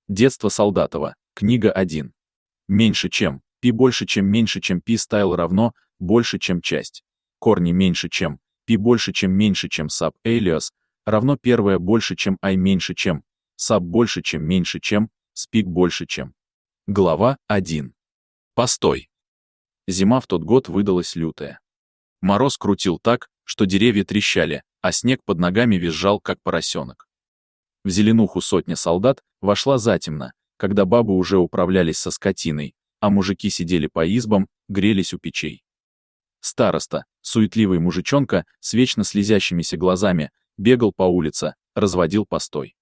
Детство Солдатова. Книга 1. Меньше чем. Пи больше чем меньше чем пи стайл равно больше чем часть. Корни меньше чем. Пи больше чем саб элиас равно первое больше чем ай меньше чем. Саб больше чем меньше чем. Спик больше чем. Глава 1. Постой. Зима в тот год выдалась лютая. Мороз крутил так, что деревья трещали, а снег под ногами визжал, как поросенок. В зеленуху сотня солдат вошла затемно, когда бабы уже управлялись со скотиной, а мужики сидели по избам, грелись у печей. Староста, суетливый мужичонка с вечно слезящимися глазами, бегал по улице, разводил постой.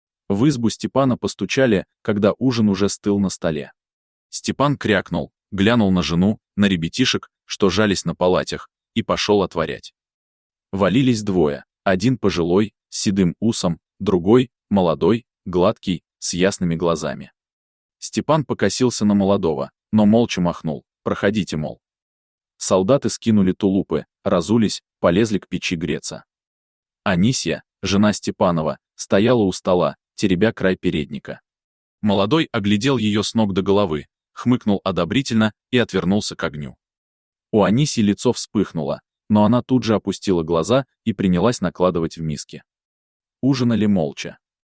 В избу Степана постучали, когда ужин уже стыл на столе. Степан крякнул, глянул на жену, на ребятишек, что жались на палатях, и пошел отворять. Валились двое, один пожилой, с седым усом, другой, молодой, гладкий, с ясными глазами. Степан покосился на молодого, но молча махнул: «Проходите, мол». Солдаты скинули тулупы, разулись, полезли к печи греться. Анисья, жена Степанова, стояла у стола, теребя край передника. Молодой оглядел ее с ног до головы, хмыкнул одобрительно и отвернулся к огню. У Анисьи лицо вспыхнуло, но она тут же опустила глаза и принялась накладывать в миски. Ужинали молча.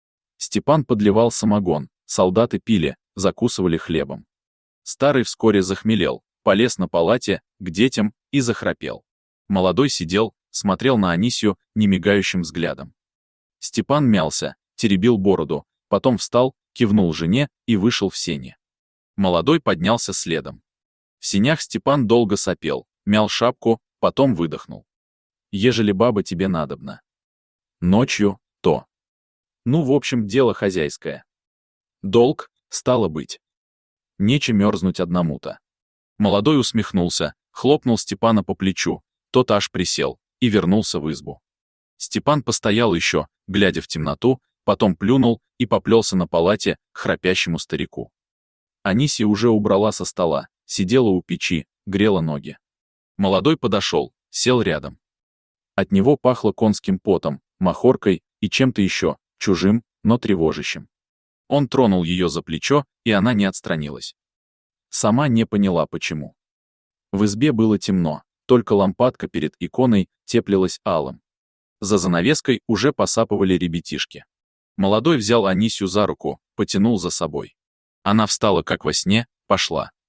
Степан подливал самогон, солдаты пили, закусывали хлебом. Старый вскоре захмелел, полез на палате, к детям, и захрапел. Молодой сидел, смотрел на Анисью немигающим взглядом. Степан мялся, теребил бороду, потом встал, кивнул жене и вышел в сени. Молодой поднялся следом. В сенях Степан долго сопел, мял шапку, потом выдохнул. «Ежели баба тебе надобна. Ночью, то. Ну, в общем, дело хозяйское. Долг, стало быть. Нече мерзнуть одному-то». Молодой усмехнулся, хлопнул Степана по плечу, тот аж присел и вернулся в избу. Степан постоял еще, глядя в темноту, потом плюнул и поплелся на палате к храпящему старику. Анисья уже убрала со стола, сидела у печи, грела ноги. Молодой подошел, сел рядом. От него пахло конским потом, махоркой и чем-то еще, чужим, но тревожащим. Он тронул ее за плечо, и она не отстранилась. Сама не поняла, почему. В избе было темно, только лампадка перед иконой теплилась алым. За занавеской уже посапывали ребятишки. Молодой взял Анисью за руку, потянул за собой. Она встала как во сне, пошла.